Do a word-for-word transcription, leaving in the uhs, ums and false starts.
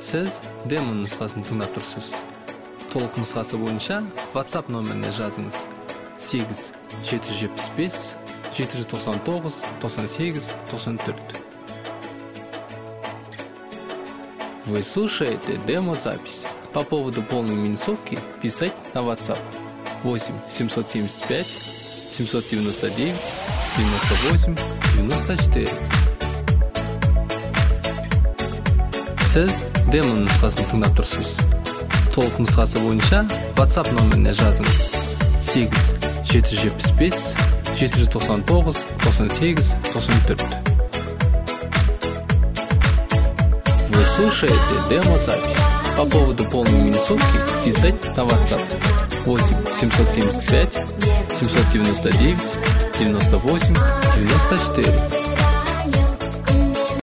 Сіз демо нұсқасын тыңдап тұрсыз. Толық нұсқасы бойынша WhatsApp номеріне жазыңыз: сегіз жеті жүз жетпіс бес жеті жүз тоқсан тоғыз тоқсан сегіз тоқсан төрт. Вы слушаете демозапись. По поводу полной минусовки писать на WhatsApp восемь семьсот семьдесят пять семьсот девяносто девять девяносто восемь девяносто четыре. Сіз демо нұсқасын тыңдап тұрсыз. Толық нұсқасы бойынша WhatsApp номеріне жазыңыз: сегіз жеті жүз жетпіс бес жеті жүз тоқсан тоғыз тоқсан сегіз тоқсан төрт. Вы слушаете демозапись. По поводу полной минусовки писать на WhatsApp восемь семьсот семьдесят пять семьсот девяносто девять девяносто восемь девяносто четыре.